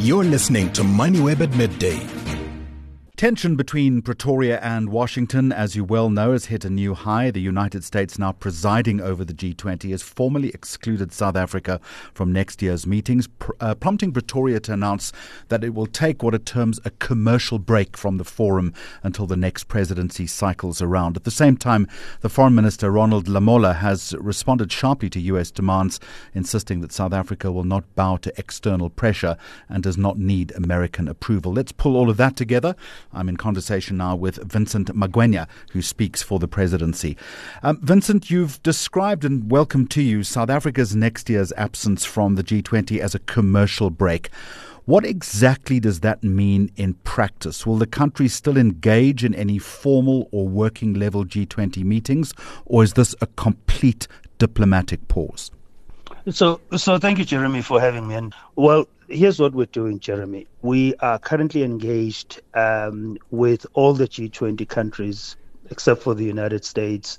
You're listening to MoneyWeb at midday. Tension between Pretoria and Washington, as you well know, has hit a new high. The United States, now presiding over the G20, has formally excluded South Africa from next year's meetings, prompting Pretoria to announce that it will take what it terms a commercial break from the forum until the next presidency cycles around. At the same time, the Foreign Minister, Ronald Lamola, has responded sharply to U.S. demands, insisting that South Africa will not bow to external pressure and does not need American approval. Let's pull all of that together. I'm in conversation now with Vincent Magwenya, who speaks for the presidency. Vincent, you've described, and welcome to you, South Africa's next year's absence from the G20 as a commercial break. What exactly does that mean in practice? Will the country still engage in any formal or working level G20 meetings, or is this a complete diplomatic pause? So thank you, Jeremy, for having me. And well, here's what we're doing, Jeremy. We are currently engaged with all the G20 countries, except for the United States,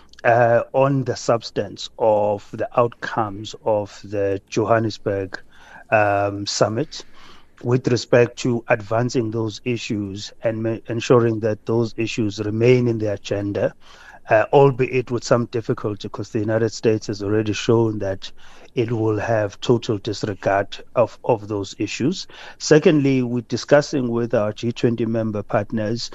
on the substance of the outcomes of the Johannesburg summit, with respect to advancing those issues and ensuring that those issues remain in the agenda. Albeit with some difficulty, because the United States has already shown that it will have total disregard of those issues. Secondly, we're discussing with our G20 member partners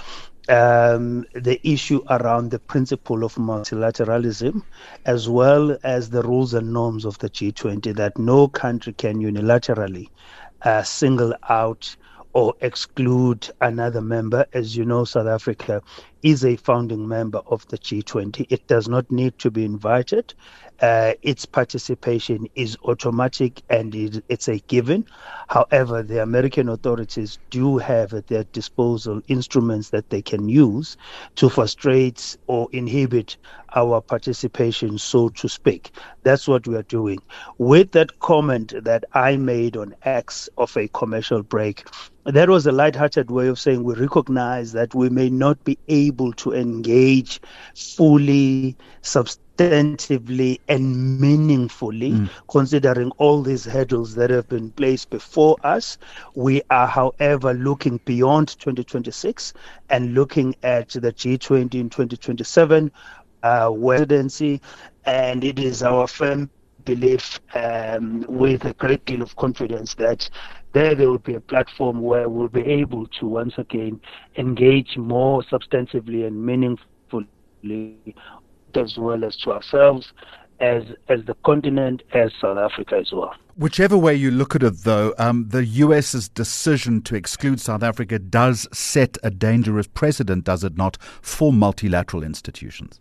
the issue around the principle of multilateralism, as well as the rules and norms of the G20, that no country can unilaterally single out or exclude another member. As you know, South Africa is a founding member of the G20. It does not need to be invited. Its participation is automatic and it's a given. However, the American authorities do have at their disposal instruments that they can use to frustrate or inhibit our participation, so to speak. That's what we are doing. With that comment that I made on X of a commercial break, that was a lighthearted way of saying we recognize that we may not be able to engage fully, substantively, and meaningfully, considering all these hurdles that have been placed before us. We are, however, looking beyond 2026 and looking at the G20 in 2027 presidency, and it is our firm belief, with a great deal of confidence, that there will be a platform where we'll be able to once again engage more substantively and meaningfully, as well as to ourselves as the continent, as South Africa as well. Whichever way you look at it, though, the US's decision to exclude South Africa does set a dangerous precedent, does it not, for multilateral institutions?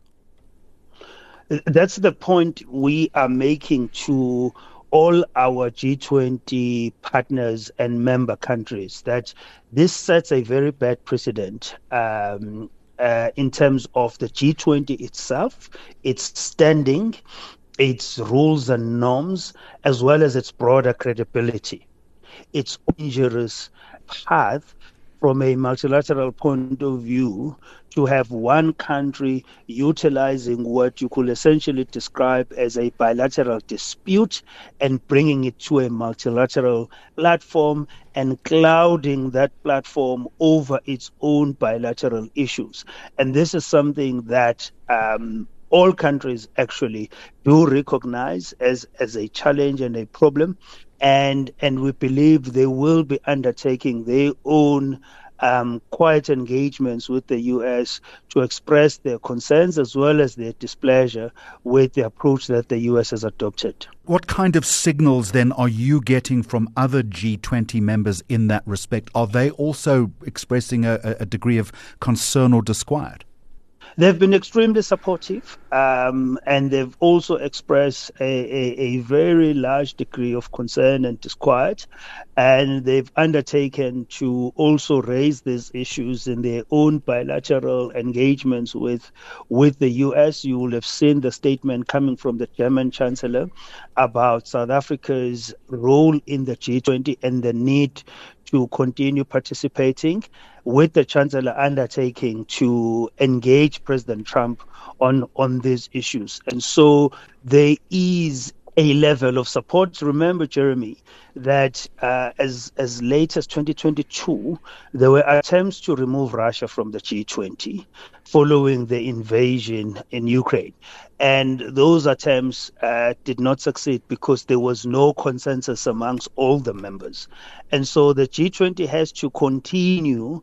That's the point we are making to all our G20 partners and member countries, that this sets a very bad precedent in terms of the G20 itself, its standing, its rules and norms, as well as its broader credibility. It's a dangerous path from a multilateral point of view to have one country utilizing what you could essentially describe as a bilateral dispute and bringing it to a multilateral platform and clouding that platform over its own bilateral issues. And this is something that all countries actually do recognize as a challenge and a problem. And we believe they will be undertaking their own quiet engagements with the U.S. to express their concerns as well as their displeasure with the approach that the U.S. has adopted. What kind of signals then are you getting from other G20 members in that respect? Are they also expressing a degree of concern or disquiet? They've been extremely supportive, and they've also expressed a very large degree of concern and disquiet, and they've undertaken to also raise these issues in their own bilateral engagements with the U.S. You will have seen the statement coming from the German Chancellor about South Africa's role in the G20 and the need to continue participating, with the Chancellor undertaking to engage President Trump on these issues. And so there is a level of support. Remember, Jeremy, that as late as 2022, there were attempts to remove Russia from the G20 following the invasion in Ukraine. And those attempts did not succeed because there was no consensus amongst all the members. And so the G20 has to continue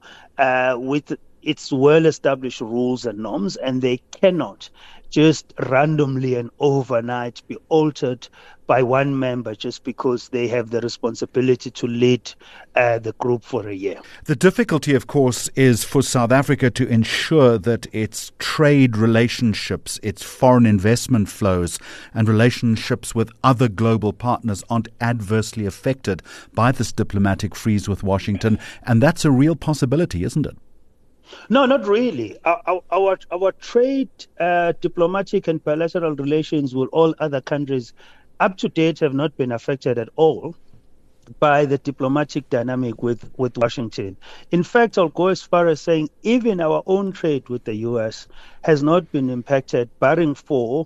with its well-established rules and norms, and they cannot just randomly and overnight be altered by one member just because they have the responsibility to lead the group for a year. The difficulty, of course, is for South Africa to ensure that its trade relationships, its foreign investment flows and relationships with other global partners aren't adversely affected by this diplomatic freeze with Washington. And that's a real possibility, isn't it? No, not really. Our trade, diplomatic and bilateral relations with all other countries up to date have not been affected at all by the diplomatic dynamic with Washington. In fact, I'll go as far as saying even our own trade with the U.S. has not been impacted, barring for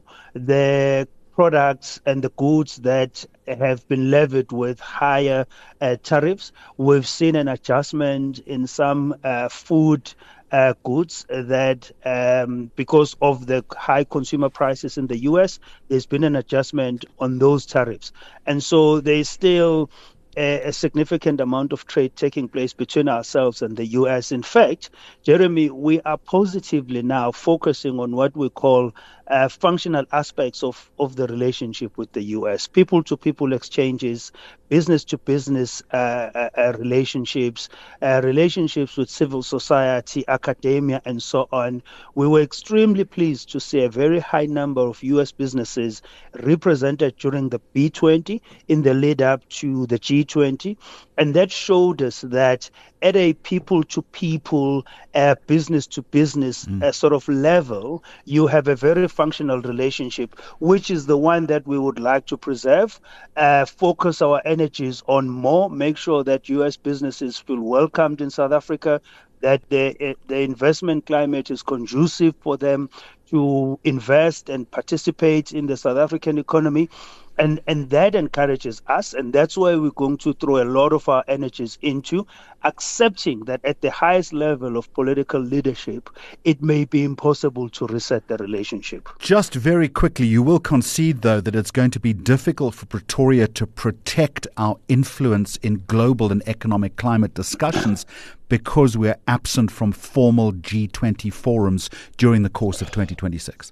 the products and the goods that have been levied with higher tariffs. We've seen an adjustment in some food goods that because of the high consumer prices in the U.S., there's been an adjustment on those tariffs. And so there's still a significant amount of trade taking place between ourselves and the U.S. In fact, Jeremy, we are positively now focusing on what we call functional aspects of the relationship with the U.S. People-to-people exchanges, business-to-business relationships, relationships with civil society, academia, and so on. We were extremely pleased to see a very high number of U.S. businesses represented during the B20 in the lead-up to the G20. And that showed us that at a people-to-people, business-to-business sort of level, you have a very functional relationship, which is the one that we would like to preserve, focus our energies on more, make sure that U.S. businesses feel welcomed in South Africa, that the investment climate is conducive for them to invest and participate in the South African economy. And that encourages us, and that's why we're going to throw a lot of our energies into accepting that at the highest level of political leadership, it may be impossible to reset the relationship. Just very quickly, you will concede, though, that it's going to be difficult for Pretoria to protect our influence in global and economic climate discussions because we're absent from formal G20 forums during the course of 2026.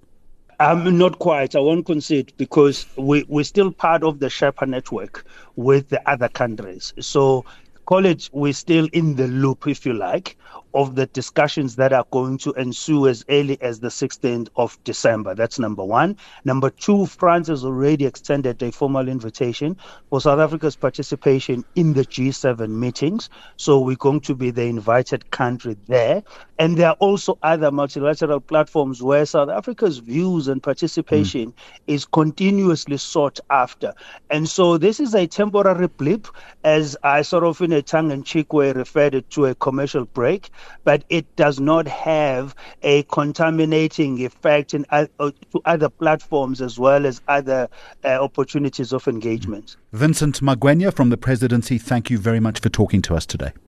Not quite. I won't concede because we're still part of the Sherpa network with the other countries. So call it, we're still in the loop, if you like, of the discussions that are going to ensue as early as the 16th of December. That's number one. Number two, France has already extended a formal invitation for South Africa's participation in the G7 meetings. So we're going to be the invited country there. And there are also other multilateral platforms where South Africa's views and participation is continuously sought after. And so this is a temporary blip, as I sort of in a tongue-in-cheek way referred it to a commercial break, but it does not have a contaminating effect to other platforms as well as other opportunities of engagement. Vincent Magwenya from the Presidency, thank you very much for talking to us today.